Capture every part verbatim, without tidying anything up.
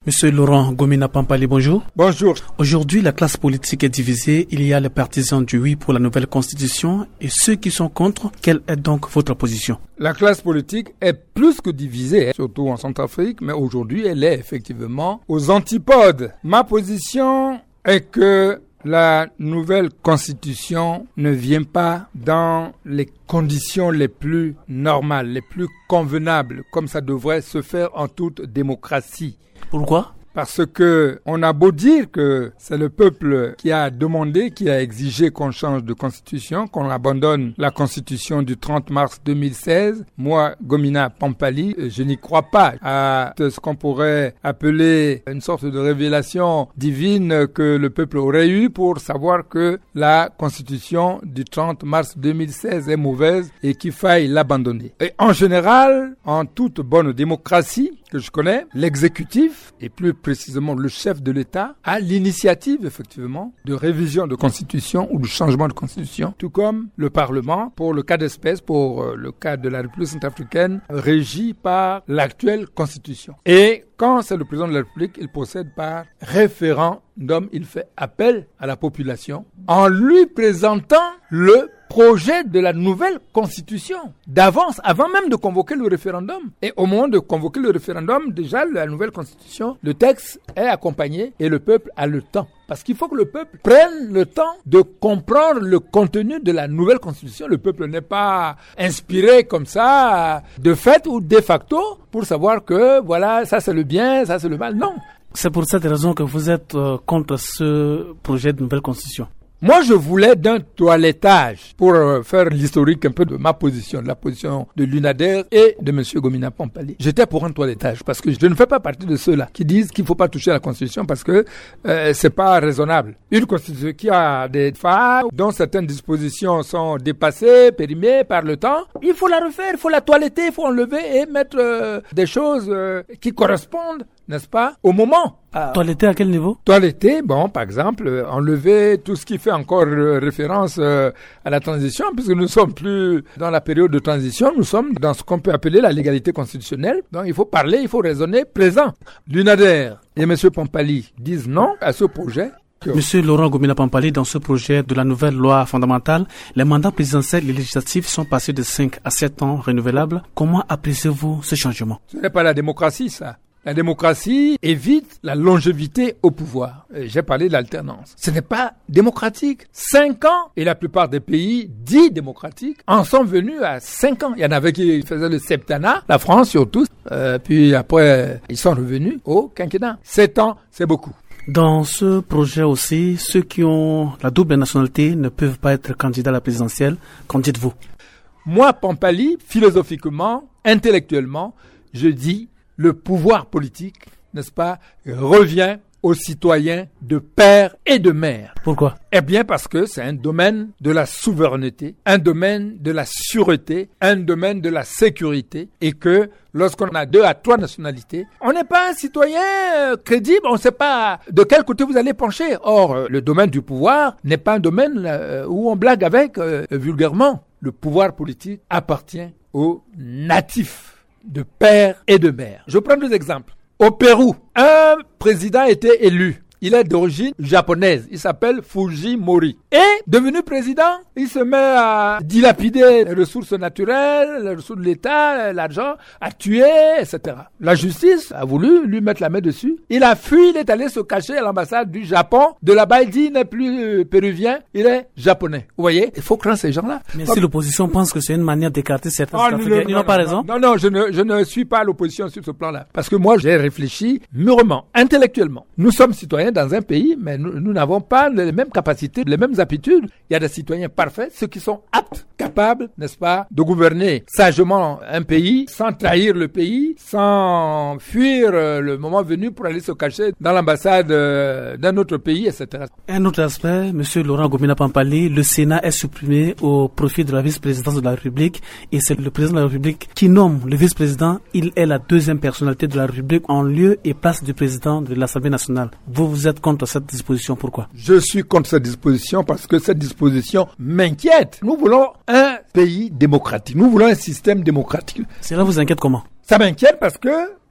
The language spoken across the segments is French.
Monsieur Laurent Gomina Pampali, bonjour. Bonjour. Aujourd'hui, la classe politique est divisée. Il y a les partisans du oui pour la nouvelle constitution et ceux qui sont contre. Quelle est donc votre position? La classe politique est plus que divisée, surtout en Centrafrique, mais aujourd'hui, elle est effectivement aux antipodes. Ma position est que la nouvelle constitution ne vient pas dans les conditions les plus normales, les plus convenables, comme ça devrait se faire en toute démocratie. Pourquoi ? Parce que on a beau dire que c'est le peuple qui a demandé, qui a exigé qu'on change de constitution, qu'on abandonne la constitution du trente mars deux mille seize. Moi, Gomina Pampali, je n'y crois pas à ce qu'on pourrait appeler une sorte de révélation divine que le peuple aurait eue pour savoir que la constitution du trente mars deux mille seize est mauvaise et qu'il faille l'abandonner. Et en général, en toute bonne démocratie que je connais, l'exécutif, et plus précisément le chef de l'État, a l'initiative, effectivement, de révision de constitution ou de changement de constitution, tout comme le Parlement, pour le cas d'espèce, pour euh, le cas de la République centrafricaine, régi par l'actuelle constitution. Et quand c'est le président de la République, il procède par référendum, il fait appel à la population en lui présentant le projet de la nouvelle constitution d'avance, avant même de convoquer le référendum. Et au moment de convoquer le référendum, déjà la nouvelle constitution, le texte est accompagné et le peuple a le temps. Parce qu'il faut que le peuple prenne le temps de comprendre le contenu de la nouvelle constitution. Le peuple n'est pas inspiré comme ça, de fait ou de facto, pour savoir que voilà, ça c'est le bien, ça c'est le mal. Non. C'est pour cette raison que vous êtes euh, contre ce projet de nouvelle constitution. Moi, je voulais d'un toilettage pour euh, faire l'historique un peu de ma position, de la position de l'U N A D E R et de M. Gomina Pampali. J'étais pour un toilettage parce que je ne fais pas partie de ceux-là qui disent qu'il ne faut pas toucher à la Constitution parce que euh, c'est pas raisonnable. Une Constitution qui a des failles, dont certaines dispositions sont dépassées, périmées par le temps, il faut la refaire, il faut la toiletter, il faut enlever et mettre euh, des choses euh, qui correspondent, n'est-ce pas, au moment. Ah. Toiletter à quel niveau? Toiletter, bon, par exemple, euh, enlever tout ce qui fait encore euh, référence euh, à la transition, puisque nous ne sommes plus dans la période de transition, nous sommes dans ce qu'on peut appeler la légalité constitutionnelle. Donc il faut parler, il faut raisonner présent. L'U N A D E R et M. Pampali disent non à ce projet. Monsieur Laurent Gomina Pampali, dans ce projet de la nouvelle loi fondamentale, les mandats présidentiels et législatifs sont passés de cinq à sept ans renouvelables. Comment appréciez-vous ce changement? Ce n'est pas la démocratie, ça. La démocratie évite la longévité au pouvoir. J'ai parlé de l'alternance. Ce n'est pas démocratique. Cinq ans, et la plupart des pays dits démocratiques en sont venus à cinq ans. Il y en avait qui faisaient le septennat, la France surtout, euh, puis après, ils sont revenus au quinquennat. Sept ans, c'est beaucoup. Dans ce projet aussi, ceux qui ont la double nationalité ne peuvent pas être candidats à la présidentielle. Qu'en dites-vous? Moi, Pampali, philosophiquement, intellectuellement, je dis le pouvoir politique, n'est-ce pas, revient aux citoyens de père et de mère. Pourquoi? Eh bien parce que c'est un domaine de la souveraineté, un domaine de la sûreté, un domaine de la sécurité et que lorsqu'on a deux à trois nationalités, on n'est pas un citoyen euh, crédible, on ne sait pas de quel côté vous allez pencher. Or, euh, le domaine du pouvoir n'est pas un domaine euh, où on blague avec euh, vulgairement. Le pouvoir politique appartient aux natifs de père et de mère. Je prends deux exemples. Au Pérou, un président était élu. Il est d'origine japonaise. Il s'appelle Fujimori. Et, devenu président, il se met à dilapider les ressources naturelles, les ressources de l'État, l'argent, à tuer, et cetera. La justice a voulu lui mettre la main dessus. Il a fui, il est allé se cacher à l'ambassade du Japon. De là-bas, il dit, il n'est plus péruvien, il est japonais. Vous voyez, il faut craindre ces gens-là. Mais Comme... si l'opposition pense que c'est une manière d'écarter certains oh, Africains, ils n'ont pas raison? Non, non, je ne, je ne suis pas à l'opposition sur ce plan-là. Parce que moi, j'ai réfléchi mûrement, intellectuellement. Nous sommes citoyens dans un pays, mais nous, nous n'avons pas les mêmes capacités, les mêmes aptitudes. Il y a des citoyens parfaits, ceux qui sont aptes, capables, n'est-ce pas, de gouverner sagement un pays, sans trahir le pays, sans fuir euh, le moment venu pour aller se cacher dans l'ambassade euh, d'un autre pays, et cetera. Un autre aspect, Monsieur Laurent Gomina Pampali, le Sénat est supprimé au profit de la vice-présidence de la République et c'est le président de la République qui nomme le vice-président. Il est la deuxième personnalité de la République en lieu et place du président de l'Assemblée nationale. Vous, vous êtes contre cette disposition, pourquoi? Je suis contre cette disposition parce que cette disposition m'inquiète. Nous voulons un pays démocratique. Nous voulons un système démocratique. Cela vous inquiète comment? Ça m'inquiète parce que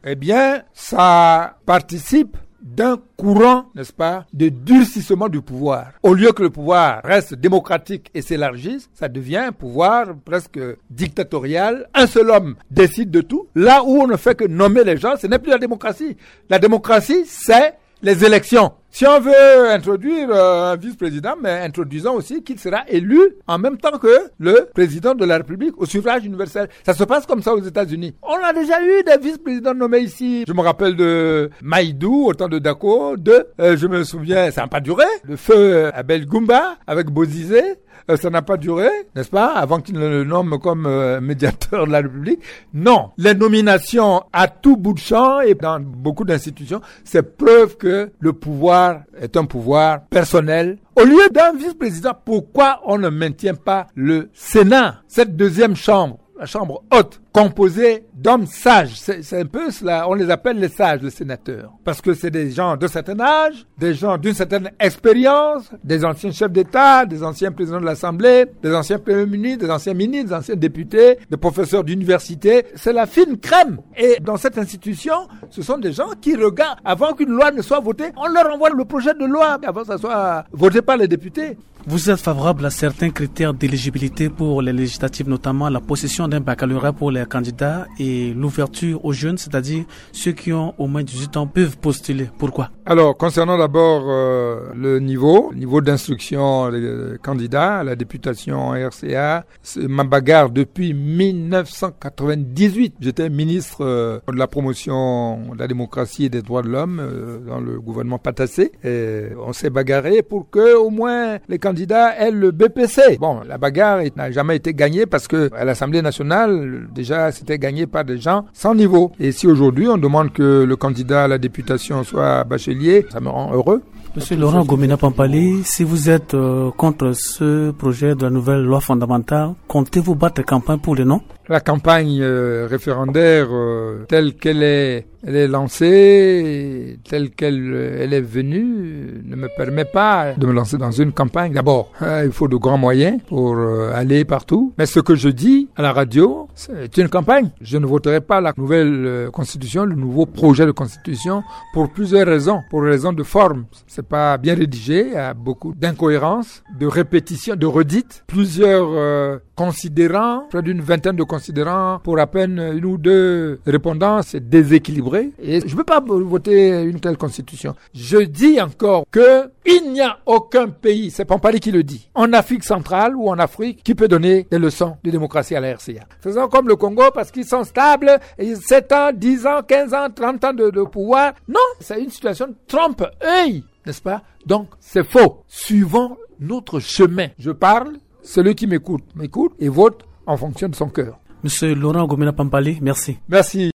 eh bien, ça participe d'un courant, n'est-ce pas, de durcissement du pouvoir. Au lieu que le pouvoir reste démocratique et s'élargisse, ça devient un pouvoir presque dictatorial. Un seul homme décide de tout. Là où on ne fait que nommer les gens, ce n'est plus la démocratie. La démocratie, c'est les élections. Si on veut introduire euh, un vice-président, mais introduisons aussi qu'il sera élu en même temps que le président de la République au suffrage universel. Ça se passe comme ça aux États-Unis. On a déjà eu des vice-présidents nommés ici. Je me rappelle de Maïdou au temps de Dako, de, euh, je me souviens, ça n'a pas duré, le feu euh, Abel Goumba avec Bozizé. Euh, ça n'a pas duré, n'est-ce pas, avant qu'il ne le nomme comme euh, médiateur de la République. Non, les nominations à tout bout de champ et dans beaucoup d'institutions, c'est preuve que le pouvoir est un pouvoir personnel. Au lieu d'un vice-président, pourquoi on ne maintient pas le Sénat, cette deuxième chambre, la chambre haute, composée d'hommes sages? C'est, c'est un peu cela, on les appelle les sages, les sénateurs. Parce que c'est des gens de certain âge, des gens d'une certaine expérience, des anciens chefs d'État, des anciens présidents de l'Assemblée, des anciens premiers ministres, des anciens ministres, des anciens députés, des professeurs d'université. C'est la fine crème. Et dans cette institution, ce sont des gens qui regardent, avant qu'une loi ne soit votée, on leur envoie le projet de loi, avant que ça soit voté par les députés. Vous êtes favorable à certains critères d'éligibilité pour les législatives, notamment la possession d'un baccalauréat pour les candidats et l'ouverture aux jeunes, c'est-à-dire ceux qui ont au moins dix-huit ans peuvent postuler. Pourquoi? Alors, concernant d'abord euh, le niveau, le niveau d'instruction des candidats à la députation R C A, c'est ma bagarre depuis dix-neuf cent quatre-vingt-dix-huit. J'étais ministre euh, de la promotion de la démocratie et des droits de l'homme euh, dans le gouvernement Patassé. Et on s'est bagarré pour que au moins les candidats aient le B P C. Bon, la bagarre n'a jamais été gagnée parce que à l'Assemblée nationale, déjà, c'était gagné par des gens sans niveau. Et si aujourd'hui, on demande que le candidat à la députation soit bachelier, ça me rend heureux. Monsieur Laurent Gomina Pampali, si vous êtes euh, contre ce projet de la nouvelle loi fondamentale, comptez-vous battre campagne pour le non? La campagne euh, référendaire euh, telle qu'elle est, elle est lancée, telle qu'elle euh, elle est venue, ne me permet pas de me lancer dans une campagne. D'abord, euh, il faut de grands moyens pour euh, aller partout. Mais ce que je dis à la radio, c'est une campagne. Je ne voterai pas la nouvelle euh, constitution, le nouveau projet de constitution, pour plusieurs raisons. Pour raisons de forme. C'est pas bien rédigé, il y a beaucoup d'incohérences, de répétitions, de redites. Plusieurs euh, considérants, près d'une vingtaine de considérants, pour à peine une ou deux répondants, c'est déséquilibré. Et je ne peux pas voter une telle constitution. Je dis encore que il n'y a aucun pays, c'est Pampali qui le dit, en Afrique centrale ou en Afrique, qui peut donner des leçons de démocratie à la R C A. Faisons comme le Congo parce qu'ils sont stables, et sept ans, dix ans, quinze ans, trente ans de, de pouvoir. Non, c'est une situation trompe-œil, n'est-ce pas? Donc, c'est faux. Suivons notre chemin. Je parle, celui qui m'écoute, m'écoute et vote en fonction de son cœur. Monsieur Laurent Gomina Pampali, merci. Merci.